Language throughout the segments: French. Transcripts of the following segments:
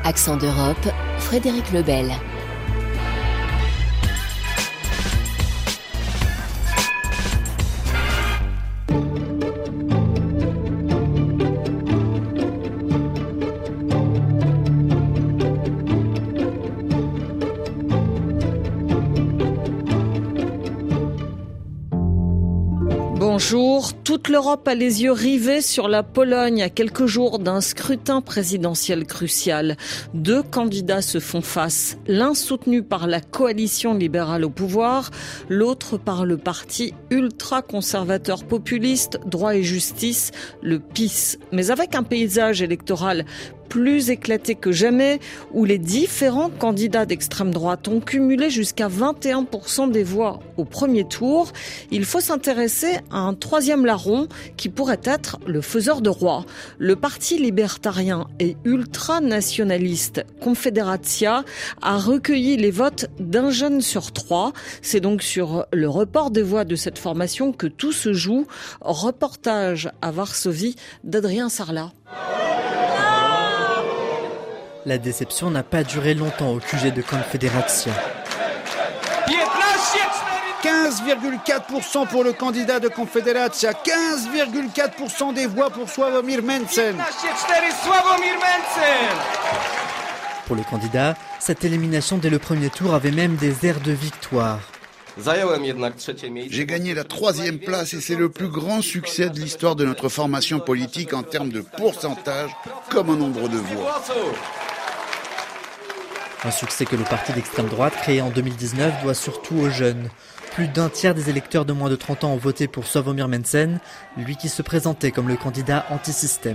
Accent d'Europe, Frédéric Lebel. Bonjour. Toute l'Europe a les yeux rivés sur la Pologne à quelques jours d'un scrutin présidentiel crucial. 2 candidats se font face, l'un soutenu par la coalition libérale au pouvoir, l'autre par le parti ultra-conservateur populiste Droit et Justice, le PiS. Mais avec un paysage électoral plus éclaté que jamais, où les différents candidats d'extrême droite ont cumulé jusqu'à 21% des voix au premier tour, il faut s'intéresser à un troisième larron qui pourrait être le faiseur de roi. Le parti libertarien et ultranationaliste Confederacja a recueilli les votes d'un jeune sur 3. C'est donc sur le report des voix de cette formation que tout se joue. Reportage à Varsovie d'Adrien Sarlat. La déception n'a pas duré longtemps au QG de Confederacja. 15,4% pour le candidat de Confederacja, 15,4% des voix pour Sławomir Mencen. Pour le candidat, cette élimination dès le premier tour avait même des airs de victoire. J'ai gagné la 3e place et c'est le plus grand succès de l'histoire de notre formation politique en termes de pourcentage comme en nombre de voix. Un succès que le parti d'extrême droite, créé en 2019, doit surtout aux jeunes. Plus d'un tiers des électeurs de moins de 30 ans ont voté pour Sławomir Mencen, lui qui se présentait comme le candidat anti-système.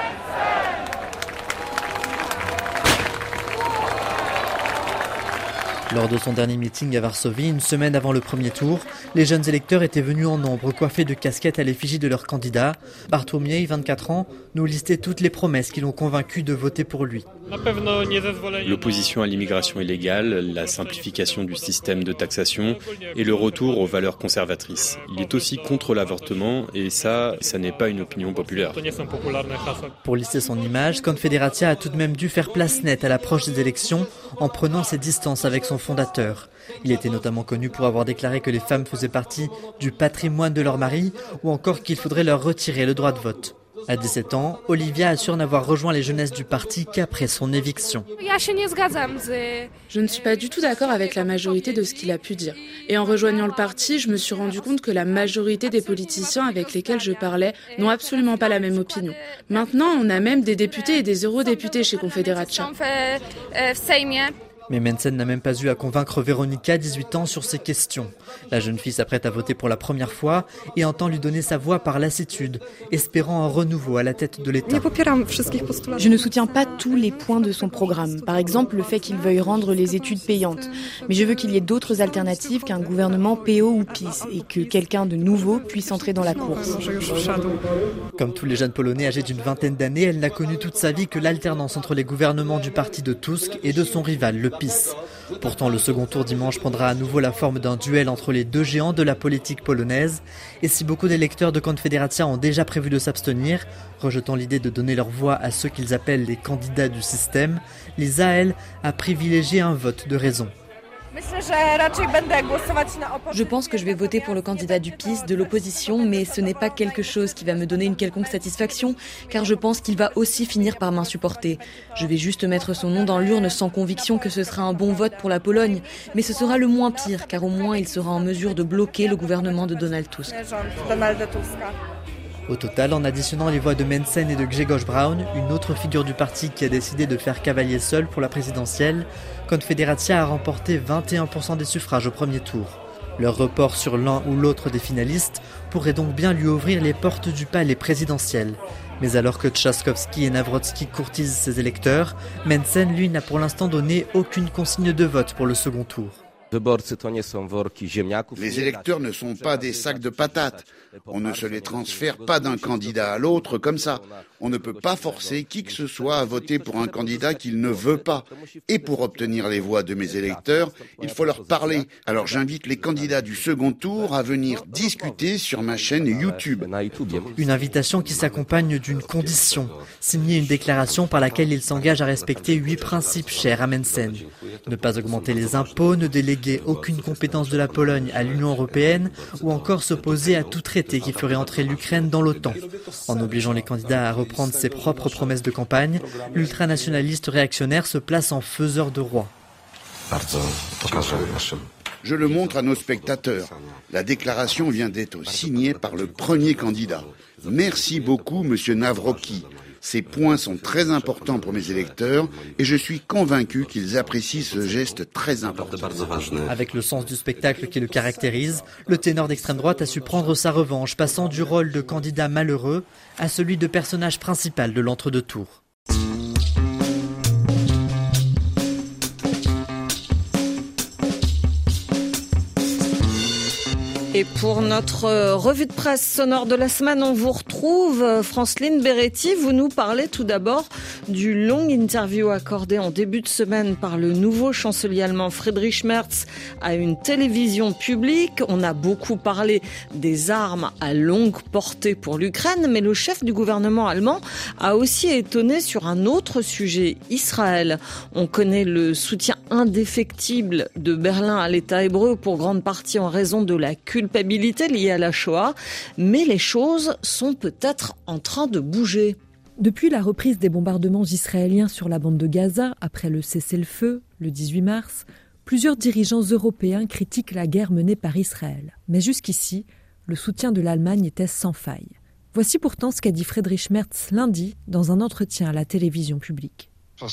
Lors de son dernier meeting à Varsovie, une semaine avant le premier tour, les jeunes électeurs étaient venus en nombre, coiffés de casquettes à l'effigie de leur candidat. Bartłomiej, 24 ans, nous listait toutes les promesses qui l'ont convaincu de voter pour lui. L'opposition à l'immigration illégale, la simplification du système de taxation et le retour aux valeurs conservatrices. Il est aussi contre l'avortement et ça n'est pas une opinion populaire. Pour lisser son image, Confederacja a tout de même dû faire place nette à l'approche des élections en prenant ses distances avec son fondateur. Il était notamment connu pour avoir déclaré que les femmes faisaient partie du patrimoine de leur mari ou encore qu'il faudrait leur retirer le droit de vote. À 17 ans, Olivia assure n'avoir rejoint les jeunesses du parti qu'après son éviction. Je ne suis pas du tout d'accord avec la majorité de ce qu'il a pu dire. Et en rejoignant le parti, je me suis rendu compte que la majorité des politiciens avec lesquels je parlais n'ont absolument pas la même opinion. Maintenant, on a même des députés et des eurodéputés chez Confederacja. Mais Mencen n'a même pas eu à convaincre Weronika, 18 ans, sur ces questions. La jeune fille s'apprête à voter pour la première fois et entend lui donner sa voix par lassitude, espérant un renouveau à la tête de l'État. Je ne soutiens pas tous les points de son programme. Par exemple, le fait qu'il veuille rendre les études payantes. Mais je veux qu'il y ait d'autres alternatives qu'un gouvernement PO ou PiS et que quelqu'un de nouveau puisse entrer dans la course. Comme tous les jeunes Polonais âgés d'une vingtaine d'années, elle n'a connu toute sa vie que l'alternance entre les gouvernements du parti de Tusk et de son rival, le PiS. Pourtant, le second tour dimanche prendra à nouveau la forme d'un duel entre les deux géants de la politique polonaise. Et si beaucoup d'électeurs de Confederacja ont déjà prévu de s'abstenir, rejetant l'idée de donner leur voix à ceux qu'ils appellent les candidats du système, Lisa, elle, a privilégié un vote de raison. Je pense que je vais voter pour le candidat du PiS, de l'opposition, mais ce n'est pas quelque chose qui va me donner une quelconque satisfaction, car je pense qu'il va aussi finir par m'insupporter. Je vais juste mettre son nom dans l'urne sans conviction que ce sera un bon vote pour la Pologne, mais ce sera le moins pire, car au moins il sera en mesure de bloquer le gouvernement de Donald Tusk. Au total, en additionnant les voix de Mencen et de Grzegorz Braun, une autre figure du parti qui a décidé de faire cavalier seul pour la présidentielle, Confederacja a remporté 21% des suffrages au premier tour. Leur report sur l'un ou l'autre des finalistes pourrait donc bien lui ouvrir les portes du palais présidentiel. Mais alors que Trzaskowski et Nawrocki courtisent ses électeurs, Mencen, lui, n'a pour l'instant donné aucune consigne de vote pour le second tour. Les électeurs ne sont pas des sacs de patates. On ne se les transfère pas d'un candidat à l'autre comme ça. On ne peut pas forcer qui que ce soit à voter pour un candidat qu'il ne veut pas. Et pour obtenir les voix de mes électeurs, il faut leur parler. Alors j'invite les candidats du second tour à venir discuter sur ma chaîne YouTube. Une invitation qui s'accompagne d'une condition, signer une déclaration par laquelle il s'engage à respecter 8 principes chers à Mensen. Ne pas augmenter les impôts, ne déléguer aucune compétence de la Pologne à l'Union européenne ou encore s'opposer à tout traité qui ferait entrer l'Ukraine dans l'OTAN. En obligeant les candidats à reprendre ses propres promesses de campagne, l'ultranationaliste réactionnaire se place en faiseur de roi. Je le montre à nos spectateurs. La déclaration vient d'être signée par le premier candidat. Merci beaucoup, monsieur Nawrocki. Ces points sont très importants pour mes électeurs et je suis convaincu qu'ils apprécient ce geste très important. Avec le sens du spectacle qui le caractérise, le ténor d'extrême droite a su prendre sa revanche, passant du rôle de candidat malheureux à celui de personnage principal de l'entre-deux tours. Et pour notre revue de presse sonore de la semaine, on vous retrouve Franceline Beretti. Vous nous parlez tout d'abord du long interview accordé en début de semaine par le nouveau chancelier allemand Friedrich Merz à une télévision publique. On a beaucoup parlé des armes à longue portée pour l'Ukraine, mais le chef du gouvernement allemand a aussi étonné sur un autre sujet, Israël. On connaît le soutien indéfectible de Berlin à l'État hébreu pour grande partie en raison de la culpabilité liée à la Shoah, mais les choses sont peut-être en train de bouger. Depuis la reprise des bombardements israéliens sur la bande de Gaza, après le cessez-le-feu, le 18 mars, plusieurs dirigeants européens critiquent la guerre menée par Israël. Mais jusqu'ici, le soutien de l'Allemagne était sans faille. Voici pourtant ce qu'a dit Friedrich Merz lundi dans un entretien à la télévision publique.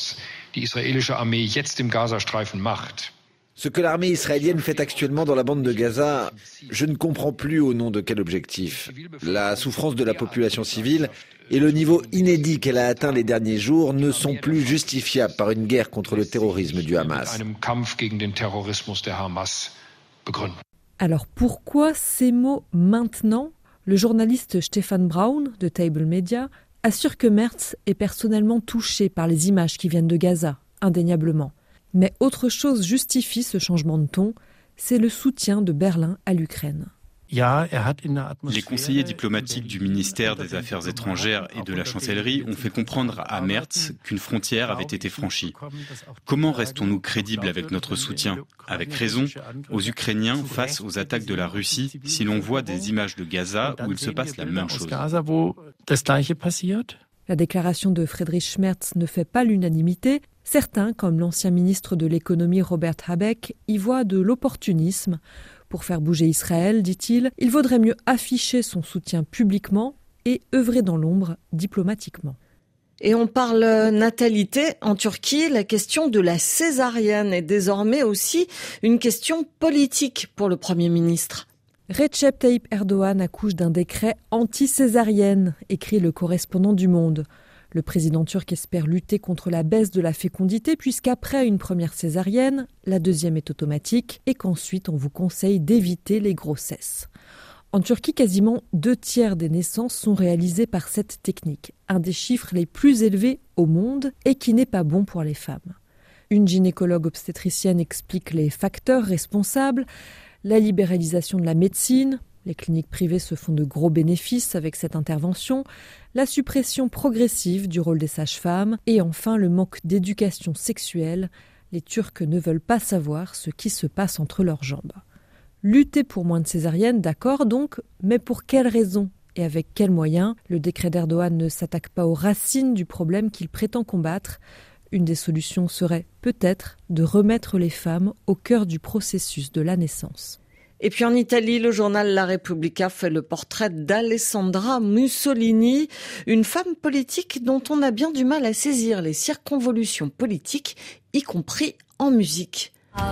Ce que l'armée israélienne fait actuellement dans la bande de Gaza, je ne comprends plus au nom de quel objectif. La souffrance de la population civile et le niveau inédit qu'elle a atteint les derniers jours ne sont plus justifiables par une guerre contre le terrorisme du Hamas. Alors pourquoi ces mots maintenant ? Le journaliste Stefan Braun de Table Media assure que Merz est personnellement touché par les images qui viennent de Gaza, indéniablement. Mais autre chose justifie ce changement de ton, c'est le soutien de Berlin à l'Ukraine. Les conseillers diplomatiques du ministère des Affaires étrangères et de la chancellerie ont fait comprendre à Merz qu'une frontière avait été franchie. Comment restons-nous crédibles avec notre soutien, avec raison, aux Ukrainiens face aux attaques de la Russie si l'on voit des images de Gaza où il se passe la même chose ? La déclaration de Friedrich Merz ne fait pas l'unanimité. Certains, comme l'ancien ministre de l'économie Robert Habeck, y voient de l'opportunisme. Pour faire bouger Israël, dit-il, il vaudrait mieux afficher son soutien publiquement et œuvrer dans l'ombre diplomatiquement. Et on parle natalité. En Turquie, la question de la césarienne est désormais aussi une question politique pour le Premier ministre. Recep Tayyip Erdogan accouche d'un décret anti-césarienne, écrit le correspondant du Monde. Le président turc espère lutter contre la baisse de la fécondité puisqu'après une première césarienne, la deuxième est automatique et qu'ensuite on vous conseille d'éviter les grossesses. En Turquie, quasiment 2/3 des naissances sont réalisées par cette technique, un des chiffres les plus élevés au monde et qui n'est pas bon pour les femmes. Une gynécologue obstétricienne explique les facteurs responsables, la libéralisation de la médecine, les cliniques privées se font de gros bénéfices avec cette intervention, la suppression progressive du rôle des sages-femmes et enfin le manque d'éducation sexuelle. Les Turcs ne veulent pas savoir ce qui se passe entre leurs jambes. Lutter pour moins de césariennes, d'accord donc, mais pour quelles raisons et avec quels moyens ? Le décret d'Erdogan ne s'attaque pas aux racines du problème qu'il prétend combattre. Une des solutions serait peut-être de remettre les femmes au cœur du processus de la naissance. Et puis en Italie, le journal La Repubblica fait le portrait d'Alessandra Mussolini, une femme politique dont on a bien du mal à saisir les circonvolutions politiques, y compris en musique.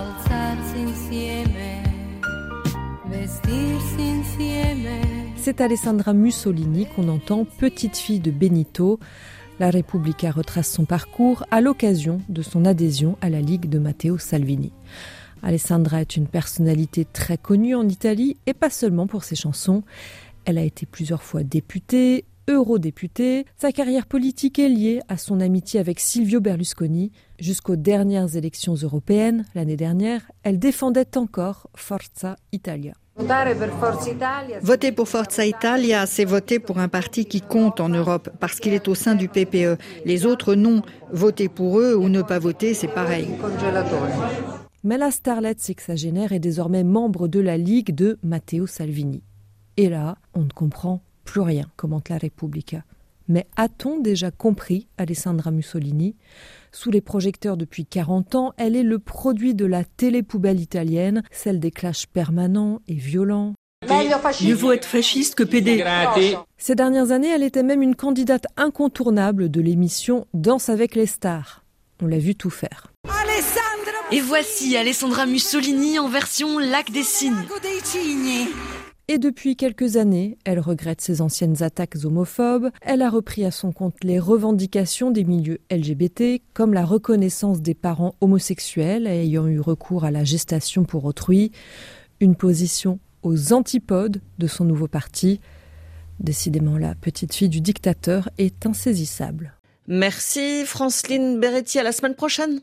C'est Alessandra Mussolini qu'on entend, petite fille de Benito. La Repubblica retrace son parcours à l'occasion de son adhésion à la Ligue de Matteo Salvini. Alessandra est une personnalité très connue en Italie et pas seulement pour ses chansons. Elle a été plusieurs fois députée, eurodéputée. Sa carrière politique est liée à son amitié avec Silvio Berlusconi. Jusqu'aux dernières élections européennes, l'année dernière, elle défendait encore Forza Italia. Voter pour Forza Italia, c'est voter pour un parti qui compte en Europe, parce qu'il est au sein du PPE. Les autres, non. Voter pour eux ou ne pas voter, c'est pareil. Mais la starlette sexagénaire est désormais membre de la Ligue de Matteo Salvini. Et là, on ne comprend plus rien, commente la Repubblica. Mais a-t-on déjà compris Alessandra Mussolini ? Sous les projecteurs depuis 40 ans, elle est le produit de la télé-poubelle italienne, celle des clashs permanents et violents. Mieux vaut être fasciste que PD. Ces dernières années, elle était même une candidate incontournable de l'émission Danse avec les stars. On l'a vu tout faire. Et voici Alessandra Mussolini en version Lac des Cygnes. Et depuis quelques années, elle regrette ses anciennes attaques homophobes. Elle a repris à son compte les revendications des milieux LGBT, comme la reconnaissance des parents homosexuels ayant eu recours à la gestation pour autrui. Une position aux antipodes de son nouveau parti. Décidément, la petite fille du dictateur est insaisissable. Merci Franceline Beretti, à la semaine prochaine.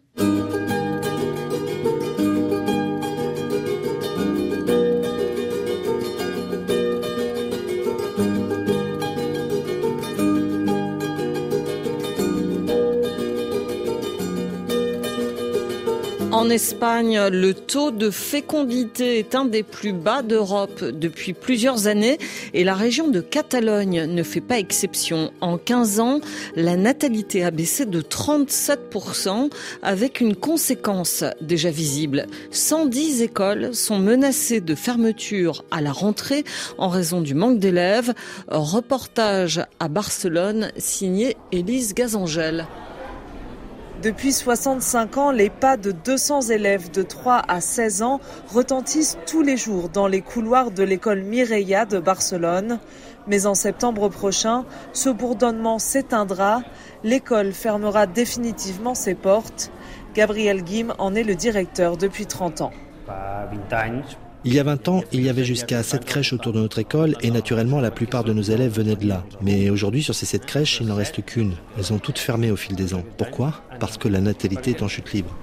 En Espagne, le taux de fécondité est un des plus bas d'Europe depuis plusieurs années et la région de Catalogne ne fait pas exception. En 15 ans, la natalité a baissé de 37% avec une conséquence déjà visible. 110 écoles sont menacées de fermeture à la rentrée en raison du manque d'élèves. Reportage à Barcelone signé Élise Gazangel. Depuis 65 ans, les pas de 200 élèves de 3 à 16 ans retentissent tous les jours dans les couloirs de l'école Mireia de Barcelone. Mais en septembre prochain, ce bourdonnement s'éteindra. L'école fermera définitivement ses portes. Gabriel Guim en est le directeur depuis 30 ans. Il y a 20 ans, il y avait jusqu'à 7 crèches autour de notre école et naturellement la plupart de nos élèves venaient de là. Mais aujourd'hui, sur ces 7 crèches, il n'en reste qu'une. Elles ont toutes fermé au fil des ans. Pourquoi ? Parce que la natalité est en chute libre.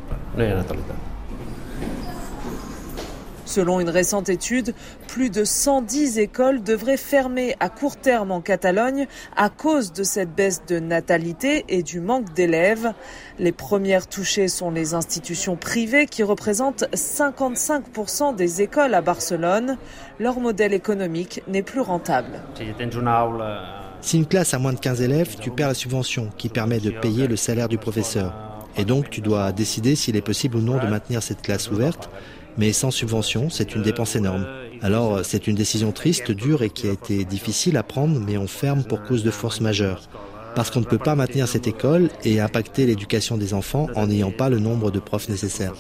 Selon une récente étude, plus de 110 écoles devraient fermer à court terme en Catalogne à cause de cette baisse de natalité et du manque d'élèves. Les premières touchées sont les institutions privées qui représentent 55% des écoles à Barcelone. Leur modèle économique n'est plus rentable. Si une classe a moins de 15 élèves, tu perds la subvention qui permet de payer le salaire du professeur. Et donc tu dois décider s'il est possible ou non de maintenir cette classe ouverte. Mais sans subvention, c'est une dépense énorme. Alors, c'est une décision triste, dure et qui a été difficile à prendre, mais on ferme pour cause de force majeure. Parce qu'on ne peut pas maintenir cette école et impacter l'éducation des enfants en n'ayant pas le nombre de profs nécessaires.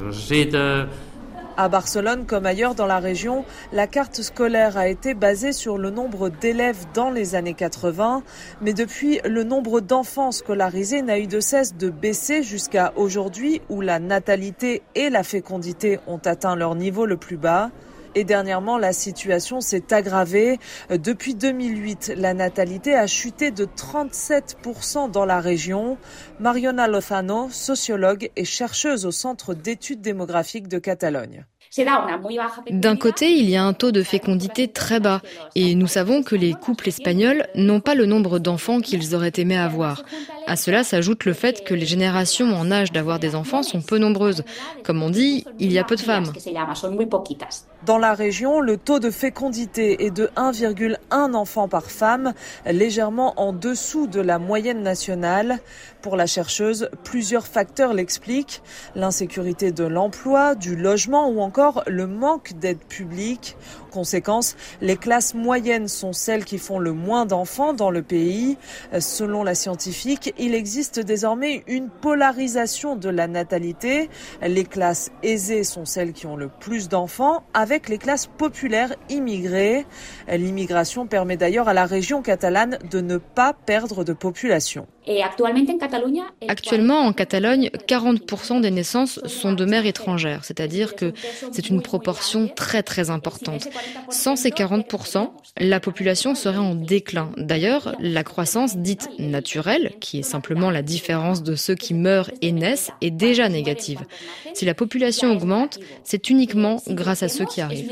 À Barcelone, comme ailleurs dans la région, la carte scolaire a été basée sur le nombre d'élèves dans les années 80. Mais depuis, le nombre d'enfants scolarisés n'a eu de cesse de baisser jusqu'à aujourd'hui où la natalité et la fécondité ont atteint leur niveau le plus bas. Et dernièrement, la situation s'est aggravée. Depuis 2008, la natalité a chuté de 37% dans la région. Mariona Lozano, sociologue et chercheuse au Centre d'études démographiques de Catalogne. D'un côté, il y a un taux de fécondité très bas et nous savons que les couples espagnols n'ont pas le nombre d'enfants qu'ils auraient aimé avoir. À cela s'ajoute le fait que les générations en âge d'avoir des enfants sont peu nombreuses. Comme on dit, il y a peu de femmes. Dans la région, le taux de fécondité est de 1,1 enfant par femme, légèrement en dessous de la moyenne nationale. Pour la chercheuse, plusieurs facteurs l'expliquent. L'insécurité de l'emploi, du logement ou encore le manque d'aide publique. Conséquence, les classes moyennes sont celles qui font le moins d'enfants dans le pays. Selon la scientifique, il existe désormais une polarisation de la natalité. Les classes aisées sont celles qui ont le plus d'enfants, avec les classes populaires immigrées. L'immigration permet d'ailleurs à la région catalane de ne pas perdre de population. Actuellement, en Catalogne, 40% des naissances sont de mères étrangères, c'est-à-dire que c'est une proportion très très importante. Sans ces 40%, la population serait en déclin. D'ailleurs, la croissance dite naturelle, qui est simplement la différence de ceux qui meurent et naissent, est déjà négative. Si la population augmente, c'est uniquement grâce à ceux qui arrivent.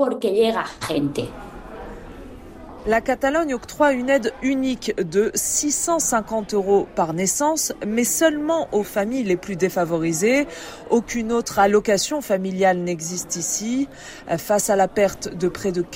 La Catalogne octroie une aide unique de 650 € par naissance, mais seulement aux familles les plus défavorisées. Aucune autre allocation familiale n'existe ici. Face à la perte de près de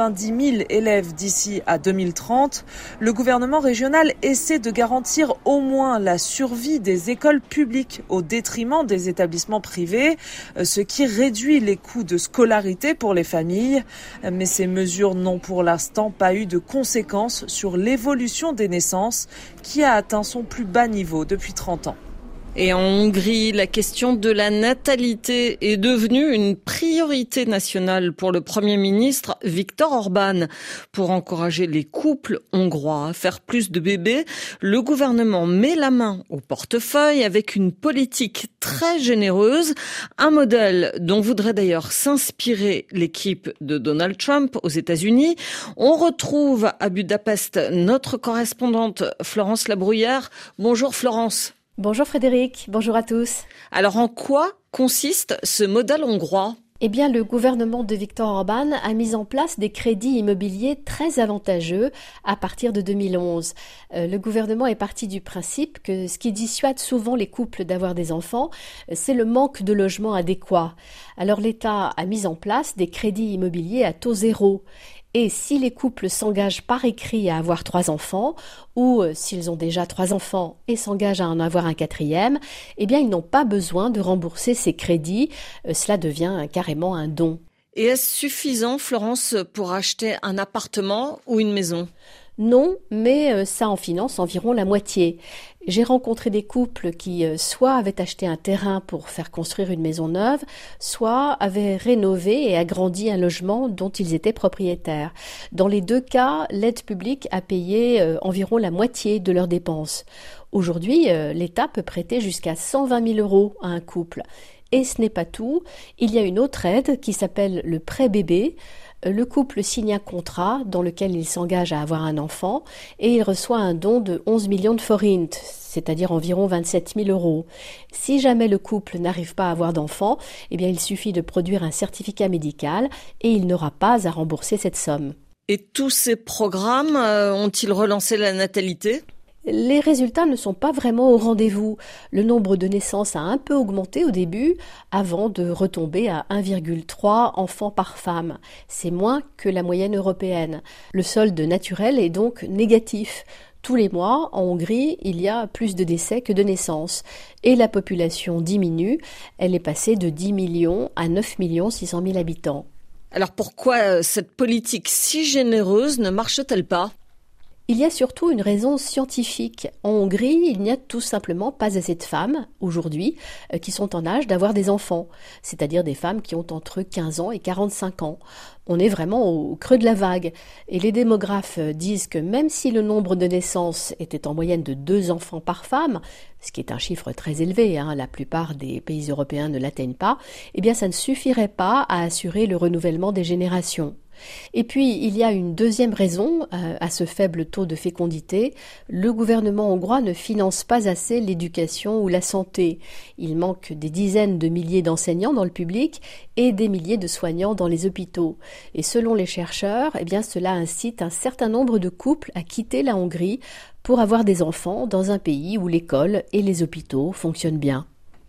90 000 élèves d'ici à 2030, le gouvernement régional essaie de garantir au moins la survie des écoles publiques au détriment des établissements privés, ce qui réduit les coûts de scolarité pour les familles. Mais ces mesures n'ont pour l'instant pas eu de conséquences sur l'évolution des naissances qui a atteint son plus bas niveau depuis 30 ans. Et en Hongrie, la question de la natalité est devenue une priorité nationale pour le Premier ministre Viktor Orban. Pour encourager les couples hongrois à faire plus de bébés, le gouvernement met la main au portefeuille avec une politique très généreuse, un modèle dont voudrait d'ailleurs s'inspirer l'équipe de Donald Trump aux États-Unis. On retrouve à Budapest notre correspondante Florence Labruyère. Bonjour Florence. Bonjour Frédéric, bonjour à tous. Alors en quoi consiste ce modèle hongrois ? Eh bien, le gouvernement de Viktor Orban a mis en place des crédits immobiliers très avantageux à partir de 2011. Le gouvernement est parti du principe que ce qui dissuade souvent les couples d'avoir des enfants, c'est le manque de logements adéquats. Alors l'État a mis en place des crédits immobiliers à taux zéro. Et si les couples s'engagent par écrit à avoir 3 enfants, ou s'ils ont déjà 3 enfants et s'engagent à en avoir un 4e, eh bien ils n'ont pas besoin de rembourser ces crédits. Cela devient carrément un don. Et est-ce suffisant, Florence, pour acheter un appartement ou une maison ? Non, mais ça en finance environ la moitié. J'ai rencontré des couples qui soit avaient acheté un terrain pour faire construire une maison neuve, soit avaient rénové et agrandi un logement dont ils étaient propriétaires. Dans les 2 cas, l'aide publique a payé environ la moitié de leurs dépenses. Aujourd'hui, l'État peut prêter jusqu'à 120 000 € à un couple. Et ce n'est pas tout, il y a une autre aide qui s'appelle le prêt bébé. Le couple signe un contrat dans lequel il s'engage à avoir un enfant et il reçoit un don de 11 millions de forints, c'est-à-dire environ 27 000 €. Si jamais le couple n'arrive pas à avoir d'enfant, eh bien il suffit de produire un certificat médical et il n'aura pas à rembourser cette somme. Et tous ces programmes ont-ils relancé la natalité ? Les résultats ne sont pas vraiment au rendez-vous. Le nombre de naissances a un peu augmenté au début, avant de retomber à 1,3 enfants par femme. C'est moins que la moyenne européenne. Le solde naturel est donc négatif. Tous les mois, en Hongrie, il y a plus de décès que de naissances. Et la population diminue. Elle est passée de 10 millions à 9 600 000 habitants. Alors pourquoi cette politique si généreuse ne marche-t-elle pas ? Il y a surtout une raison scientifique. En Hongrie, il n'y a tout simplement pas assez de femmes, aujourd'hui, qui sont en âge d'avoir des enfants, c'est-à-dire des femmes qui ont entre 15 ans et 45 ans. On est vraiment au creux de la vague. Et les démographes disent que même si le nombre de naissances était en moyenne de 2 enfants par femme, ce qui est un chiffre très élevé, la plupart des pays européens ne l'atteignent pas, eh bien ça ne suffirait pas à assurer le renouvellement des générations. Et puis, il y a une deuxième raison à ce faible taux de fécondité. Le gouvernement hongrois ne finance pas assez l'éducation ou la santé. Il manque des dizaines de milliers d'enseignants dans le public et des milliers de soignants dans les hôpitaux. Et selon les chercheurs, eh bien, cela incite un certain nombre de couples à quitter la Hongrie pour avoir des enfants dans un pays où l'école et les hôpitaux fonctionnent bien.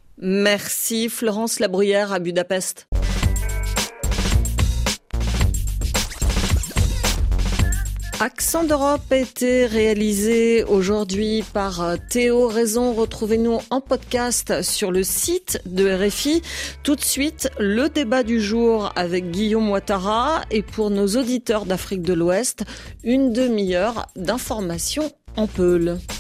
Merci Florence Labruyère à Budapest. Accent d'Europe a été réalisé aujourd'hui par Théo Raison. Retrouvez-nous en podcast sur le site de RFI. Tout de suite, le débat du jour avec Guillaume Ouattara. Et pour nos auditeurs d'Afrique de l'Ouest, une demi-heure d'informations en Peul.